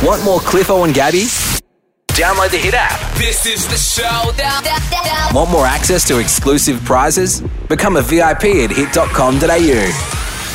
Want more Cliffo and Gabby? Download the Hit app. This is the show. Want more access to exclusive prizes? Become a VIP at hit.com.au.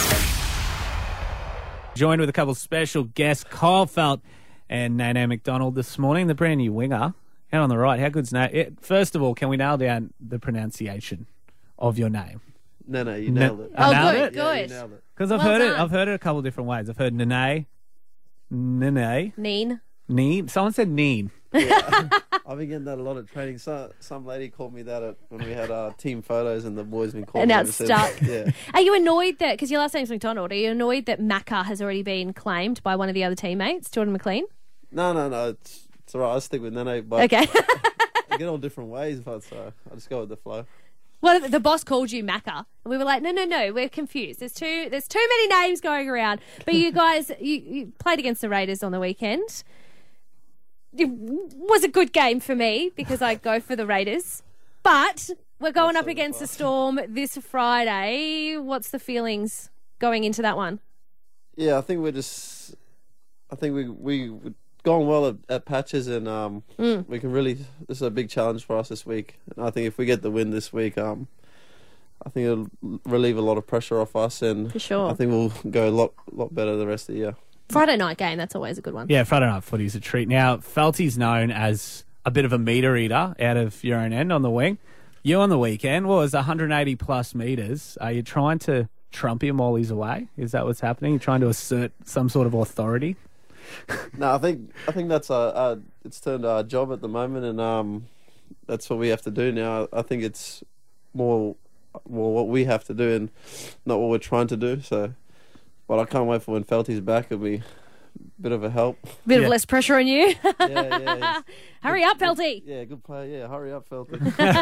Joined with a couple of special guests, Kyle Felt and Nene McDonald this morning, the brand new winger. Out on the right, how good's name? First of all, can we nail down the pronunciation of your name? No, you nailed it. I nailed it? Yeah, Good. you nailed it. Because I've heard it a couple of different ways. I've heard Nene, Neen. Neen. Someone said Neen. I've been getting that a lot at training. Some lady called me that when we had team photos and the boys been calling And me. now it's stuck. Yeah. Are you annoyed that, because your last name's McDonald, are you annoyed that Macca has already been claimed by one of the other teammates, Jordan McLean? No. It's all right. I stick with Nene, but Okay. I get all different ways, but so I just go with the flow. Well, the boss called you Macca, and we were like, no, we're confused. There's too many names going around. But you guys, you played against the Raiders on the weekend. It was a good game for me because I go for the Raiders. But we're going up against the Storm this Friday. What's the feelings going into that one? Yeah, I think we're going well at patches, and we can really. This is a big challenge for us this week. And I think if we get the win this week, I think it'll relieve a lot of pressure off us, and For sure. I think we'll go a lot better the rest of the year. Friday night game, that's always a good one. Yeah, Friday night footy's a treat. Now, Felty's known as a bit of a metre eater out of your own end on the wing. You on the weekend was 180 plus metres. Are you trying to trump him while he's away? Is that what's happening? You're trying to assert some sort of authority? No, I think that's it's turned our job at the moment, and that's what we have to do now. I think it's more what we have to do and not what we're trying to do. So, but I can't wait for when Felty's back. It'll be a bit of a help. Bit of less pressure on you. Yeah. Hurry up, Felty. Yeah, good player. Yeah, hurry up, Felty.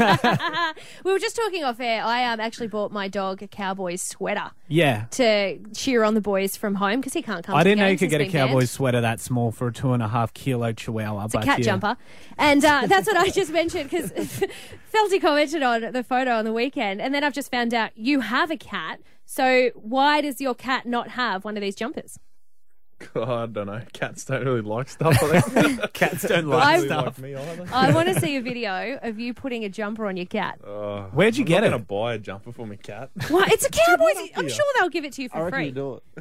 We were just talking off air. I actually bought my dog a Cowboys sweater Yeah. to cheer on the boys from home because he can't come I to the didn't know you games. could get a He's been Cowboys banned. sweater that small for a 2.5 kilo chihuahua. It's a cat jumper. And that's what I just mentioned because Felty commented on the photo on the weekend, and then I've just found out you have a cat. So why does your cat not have one of these jumpers? God, I don't know. Cats don't really like stuff. I think. Cats don't I- like stuff. me either. I want to see a video of you putting a jumper on your cat. Where'd you get I'm it? not going to buy a jumper for my cat. Why? It's a Cowboys. I'm idea. sure they'll give it to you I for reckon free. you do it.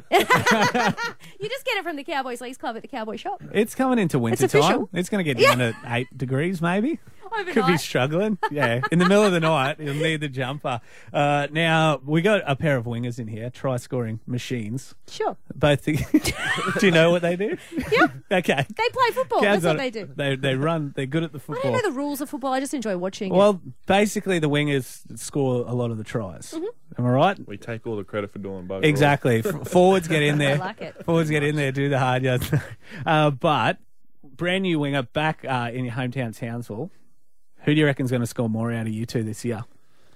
You just get it from the Cowboys Leagues Club at the Cowboy shop. It's coming into winter It's official. time. It's going to get down to 8 degrees maybe. Overnight. Could be struggling. Yeah. In the middle of the night, you'll need the jumper. Now, we got a pair of wingers in here, try-scoring machines. Sure. Both. Do you know what they do? Yeah. Okay. They play football. Gab's That's what on they it. do. They run. They're good at the I football. don't know the rules of football. I just enjoy watching it. Well, basically, the wingers score a lot of the tries. Mm-hmm. Am I right? We take all the credit for doing both. Exactly. Forwards get in there. I like it. Forwards get in there, do the hard yards. But brand new winger back in your hometown Townsville. Who do you reckon's going to score more out of you two this year?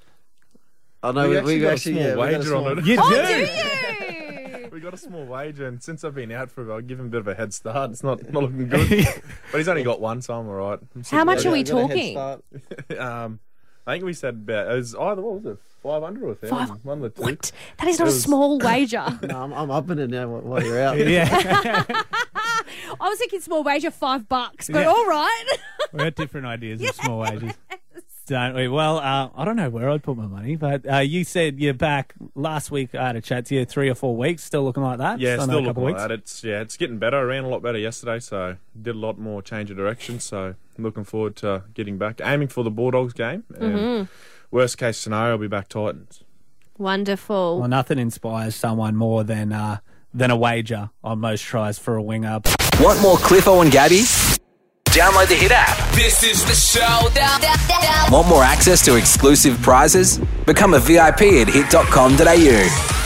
I know We actually got a actually small we got a wager small- on it. You Oh, do? do you? We got a small wager, and since I've been out for a bit, I'll give him a bit of a head start. It's not looking good. But he's only got one, so I'm all right. How much are we I got a head talking? start. I think we said about, it was either, what was it, 500 or 1,000? One of the two. What? That is not a It was- small wager. No, I'm upping it now while you're out. Yeah. I was thinking small wager $5, but Yeah. all right. We had different ideas of small wages. Don't we? Well, I don't know where I'd put my money, but you said you're back last week. I had a chat to you 3 or 4 weeks. Still looking like that? Yeah, Another still couple looking like weeks? that. It's getting better. I ran a lot better yesterday, so did a lot more change of direction. So I'm looking forward to getting back, aiming for the Bulldogs game. And worst case scenario, I'll be back Titans. Wonderful. Well, nothing inspires someone more than a wager on most tries for a winger. Want more Cliffo and Gabby? Download the Hit app. This is the show. Want more access to exclusive prizes? Become a VIP at hit.com.au.